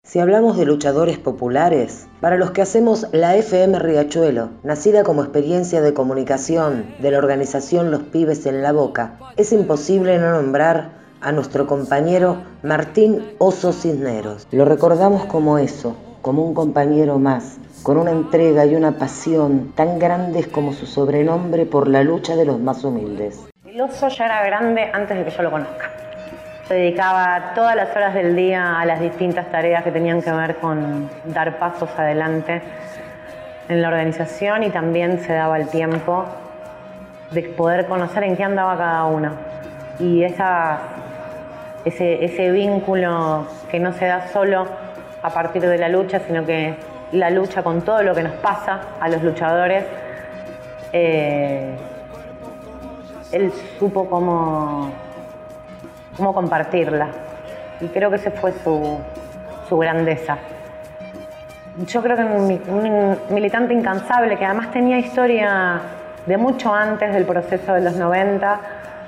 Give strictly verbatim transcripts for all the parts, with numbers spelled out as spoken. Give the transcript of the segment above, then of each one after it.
Si hablamos de luchadores populares, para los que hacemos la F M Riachuelo, nacida como experiencia de comunicación de la organización Los Pibes en la Boca, es imposible no nombrar a nuestro compañero Martín Oso Cisneros. Lo recordamos como eso, como un compañero más, con una entrega y una pasión tan grandes como su sobrenombre por la lucha de los más humildes. El Oso ya era grande antes de que yo lo conozca. Se dedicaba todas las horas del día a las distintas tareas que tenían que ver con dar pasos adelante en la organización, y también se daba el tiempo de poder conocer en qué andaba cada uno. Y esa, ese, ese vínculo que no se da solo a partir de la lucha, sino que la lucha con todo lo que nos pasa a los luchadores, eh, él supo cómo... cómo compartirla, y creo que ese fue su, su grandeza. Yo creo que un, un militante incansable, que además tenía historia de mucho antes del proceso de los noventa,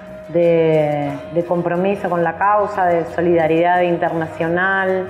de, de compromiso con la causa, de solidaridad internacional,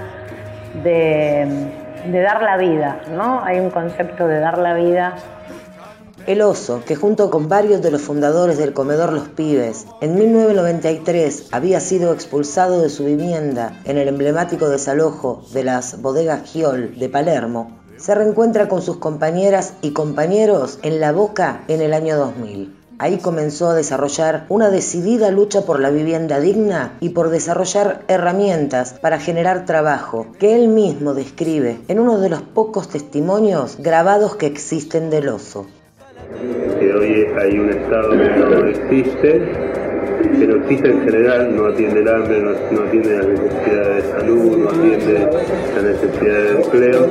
de, de dar la vida, ¿no? Hay un concepto de dar la vida. El Oso, que junto con varios de los fundadores del comedor Los Pibes, en mil novecientos noventa y tres había sido expulsado de su vivienda en el emblemático desalojo de las bodegas Giol de Palermo, se reencuentra con sus compañeras y compañeros en La Boca en el año dos mil. Ahí comenzó a desarrollar una decidida lucha por la vivienda digna y por desarrollar herramientas para generar trabajo, que él mismo describe en uno de los pocos testimonios grabados que existen del Oso. Que hoy hay un Estado que no existe, que no existe en general, no atiende el hambre, no, no atiende las necesidades de salud, no atiende la necesidad de empleo.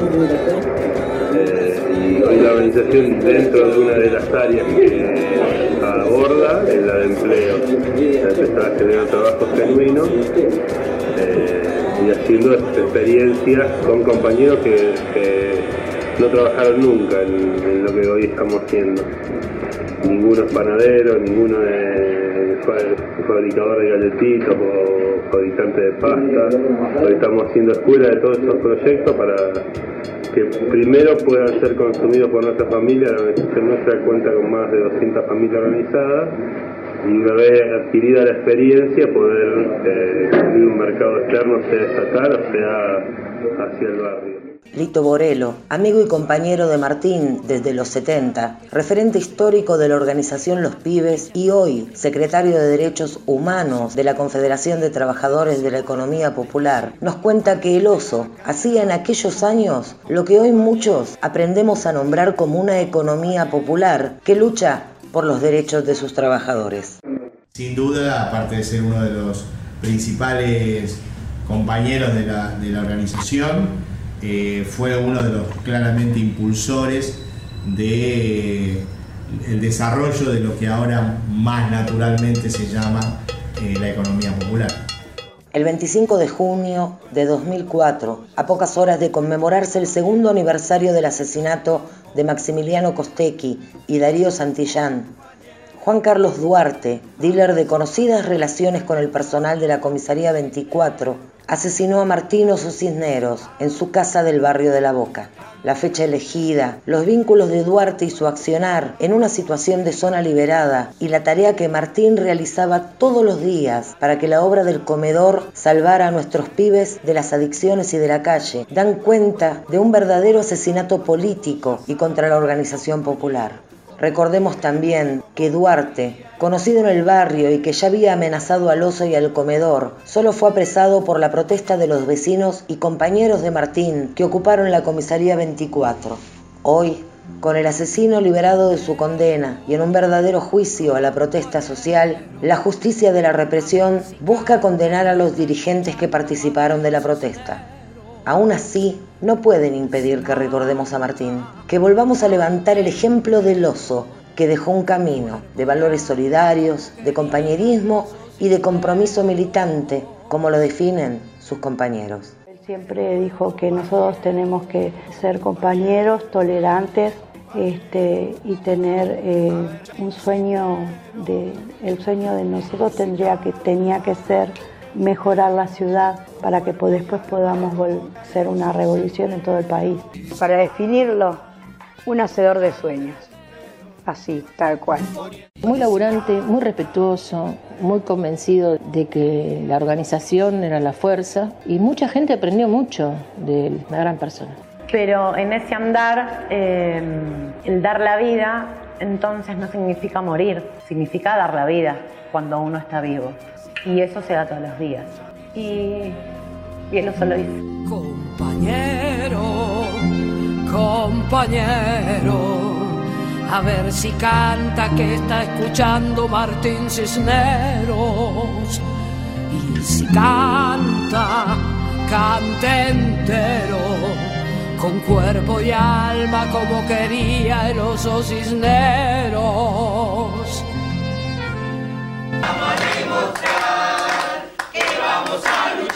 Eh, y hoy la organización, dentro de una de las áreas que aborda, es la de empleo, para empezar a generar trabajo genuino, eh, y haciendo estas experiencias con compañeros que, que no trabajaron nunca en, en lo que hoy estamos haciendo. Ninguno es panadero, ninguno es fabricador de galletitos o fabricante de pasta. Hoy estamos haciendo escuela de todos estos proyectos para que primero puedan ser consumidos por nuestra familia. La organización nuestra cuenta con más de doscientas familias organizadas, y una vez adquirida la experiencia poder eh, cubrir un mercado externo, sea estatal o sea hacia el barrio. Lito Borello, amigo y compañero de Martín desde los setenta, referente histórico de la organización Los Pibes y hoy secretario de Derechos Humanos de la Confederación de Trabajadores de la Economía Popular, nos cuenta que el Oso hacía en aquellos años lo que hoy muchos aprendemos a nombrar como una economía popular que lucha por los derechos de sus trabajadores. Sin duda, aparte de ser uno de los principales compañeros de la, de la organización, Eh, fue uno de los claramente impulsores del de desarrollo de lo que ahora más naturalmente se llama eh, la economía popular. El veinticinco de junio de dos mil cuatro, a pocas horas de conmemorarse el segundo aniversario del asesinato de Maximiliano Costecchi y Darío Santillán, Juan Carlos Duarte, dealer de conocidas relaciones con el personal de la Comisaría veinticuatro, asesinó a Martín Oso Cisneros en su casa del barrio de La Boca. La fecha elegida, los vínculos de Duarte y su accionar en una situación de zona liberada y la tarea que Martín realizaba todos los días para que la obra del comedor salvara a nuestros pibes de las adicciones y de la calle, dan cuenta de un verdadero asesinato político y contra la organización popular. Recordemos también que Duarte, conocido en el barrio y que ya había amenazado al Oso y al comedor, solo fue apresado por la protesta de los vecinos y compañeros de Martín que ocuparon la comisaría veinticuatro. Hoy, con el asesino liberado de su condena y en un verdadero juicio a la protesta social, la justicia de la represión busca condenar a los dirigentes que participaron de la protesta. Aún así, no pueden impedir que recordemos a Martín, que volvamos a levantar el ejemplo del Oso, que dejó un camino de valores solidarios, de compañerismo y de compromiso militante, como lo definen sus compañeros. Él siempre dijo que nosotros tenemos que ser compañeros, tolerantes, este, y tener eh, un sueño, de, el sueño de nosotros tendría que, tenía que ser mejorar la ciudad para que después podamos hacer una revolución en todo el país. Para definirlo, un hacedor de sueños, así, tal cual. Muy laburante, muy respetuoso, muy convencido de que la organización era la fuerza y mucha gente aprendió mucho de la gran persona. Pero en ese andar, eh, el dar la vida, entonces no significa morir, significa dar la vida cuando uno está vivo. Y eso se da todos los días. Y, y él solo dice. Compañero, compañero, a ver si canta que está escuchando Martín Cisneros. Y si canta, cante entero, con cuerpo y alma como quería el oso Cisneros. Vamos a demostrar que vamos a luchar.